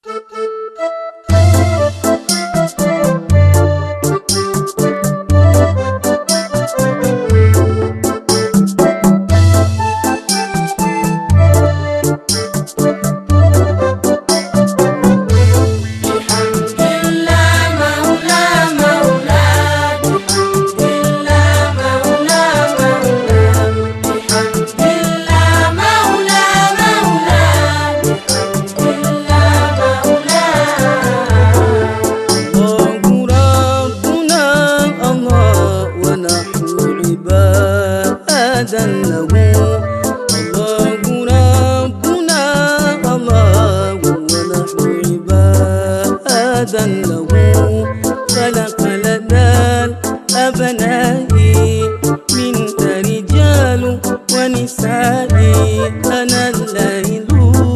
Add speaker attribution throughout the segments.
Speaker 1: له الله ربنا الله ونحن عبادا له خلق لنا الأبناء منها رجال ونساء أنا الليل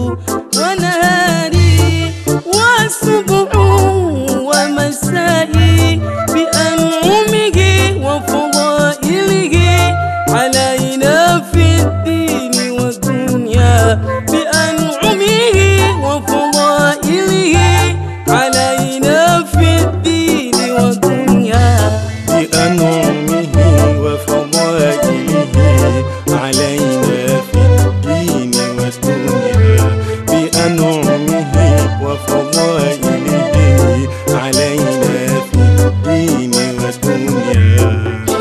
Speaker 1: ونهاري والصبح ومسائي بأنعمه وفضائله علينا في الدين والدنيا بأنعمه وفضائله علينا في الدين والدنيا
Speaker 2: بأنعمه وفضائله علينا في الدين والدنيا بأنعمه وفضائله علينا في الدين والدنيا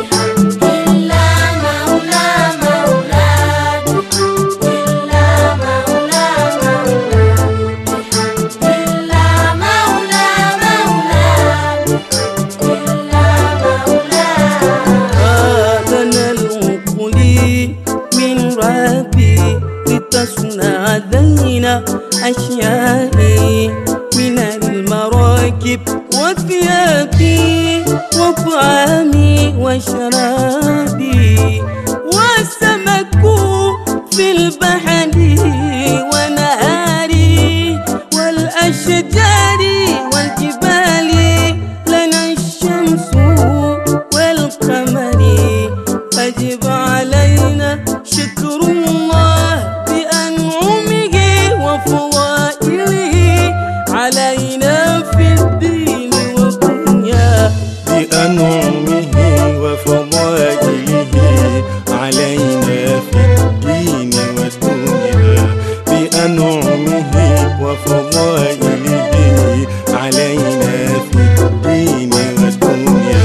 Speaker 1: لتصنع علينا أشيائي من المراكب وثيابي وطعامي وشرابي والسمك في البحر ونهاري والأشجار والجبال لنا الشمس والقمر فاجب علينا شكر الله بأنعمه وفضائله علينا في الدين والدنيا
Speaker 2: بأنعمه وفضائله علينا في الدين والدنيا بأنعمه وفضائله علينا في الدين والدنيا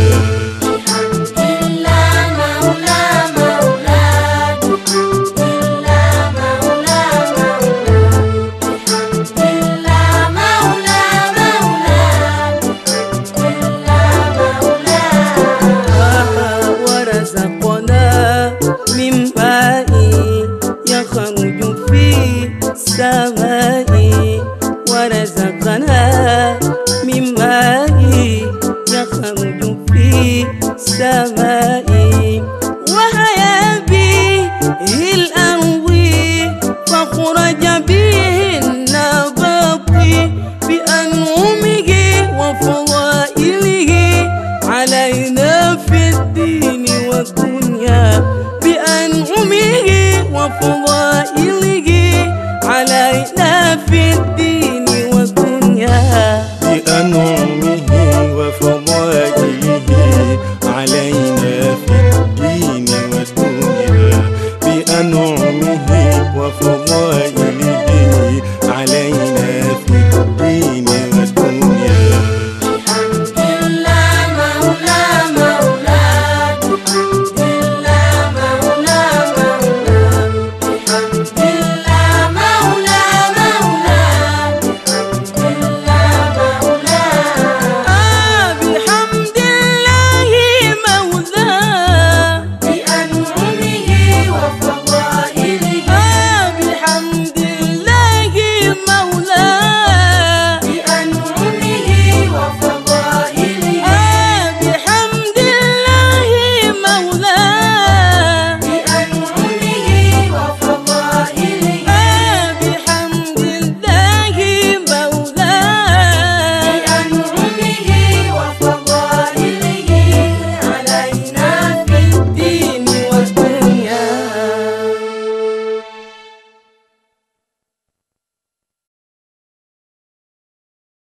Speaker 1: من ماء يخرج في السماء ورزقنا من ماء يخرج في السماء